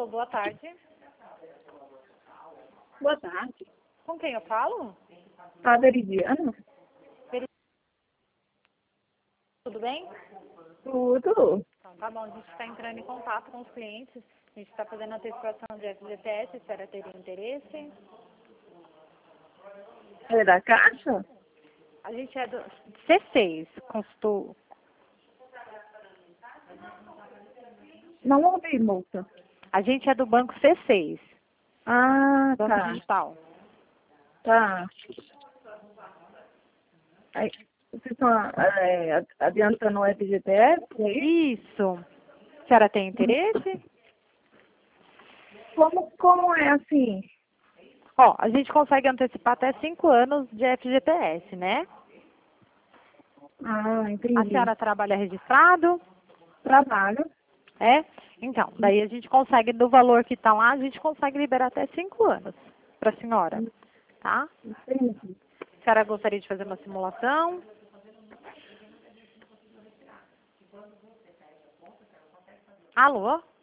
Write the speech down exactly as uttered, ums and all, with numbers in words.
Alô, boa tarde. Boa tarde. Com quem eu falo? A Veridiana? Tudo bem? Tudo. Então, tá bom, a gente está entrando em contato com os clientes. A gente está fazendo antecipação de F G T S, a senhora teria interesse? É da Caixa? A gente é do C seis, consultor. Não ouvi, moça. A gente é do banco C seis, Ah, Banco tá. Digital. Tá. Aí, vocês estão é, adiantando o F G T S? É isso? Isso. A senhora tem interesse? Como, como é assim? Ó, a gente consegue antecipar até cinco anos de F G T S, né? Ah, A entendi. senhora trabalha registrado? Trabalho. É? Então, daí a gente consegue, do valor que está lá, a gente consegue liberar até cinco anos para a senhora, tá? Entendi. A senhora gostaria de fazer uma simulação? Alô?